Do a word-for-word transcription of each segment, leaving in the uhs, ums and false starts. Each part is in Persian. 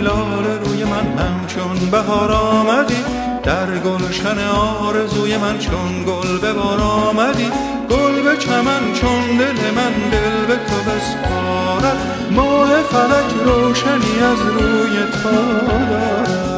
لاله روی من همچون بهار آمدی، در گلشن آرزوی من چون گل به بار آمدی. گل به چمن چون دل من دل به تو بسپارد، ماه فلک روشنی از روی تو دارد.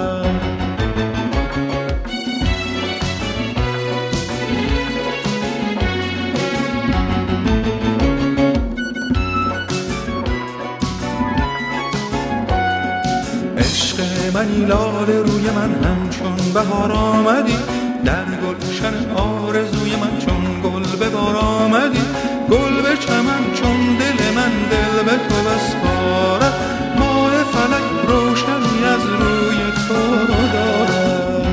عشق منی لاله روی من همچون بهار آمدی، در گلشن آرزوی من چون گل به بار آمدی. گل به چمن چون دل من دل به تو بسپارد، ماه فلک روشنی از روی تو دارد.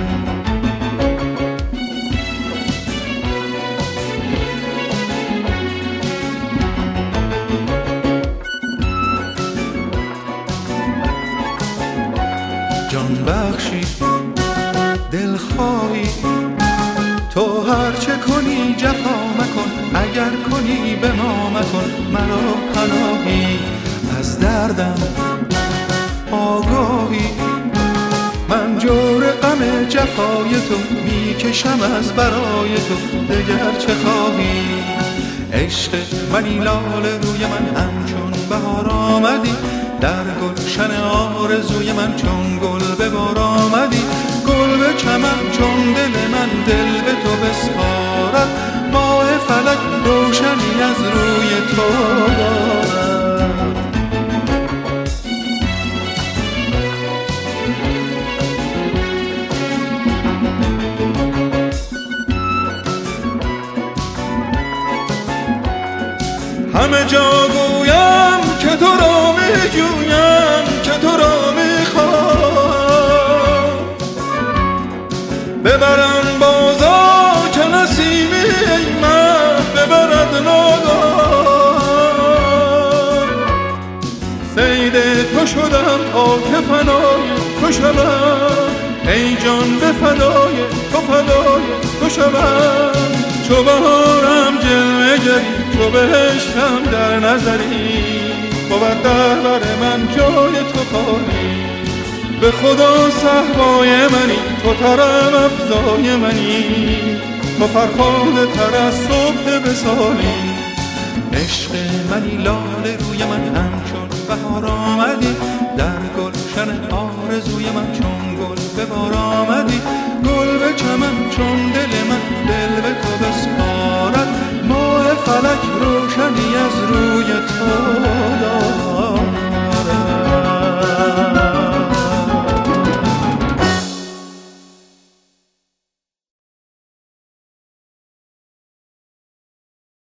جان بخشی دل خواهی تو، هر چه کنی جفا مکن، اگر کنی به ما مکن. مرا پناهی از دردم آگاهی، من جور غم جفای تو میکشم از برای تو، دگر چه خواهی. عشق منی لاله روی من همچون بهار آمدی، در گلشن آرزوی من چون گل به بار آمدی. گل به چمن چون دل من دل به تو بسپارد، ماه فلک روشنی از روی تو دارد. همه جا گویم که تو را می جویم، که تو را می خواهم، ببرم بازا که نسیمی من ببرد ناگاه. صید تو شدم تا که فنای تو شدم، ای جان به فدای تو فدای تو شدم. چو بهارم جلوه گری، چو بهشتم در نظری، بود در بر من جای تو خالی. به خدا صحبای منی، تو طرب افزای منی، تو فرخنده تر از صبح وصالی. عشق منی لاله روی من همچون بهار آمدی، در گلشن آرزوی من چون گل به بار آمدی. گل به چمن چون دل من دل به تو بسپارد، ماه فلک رو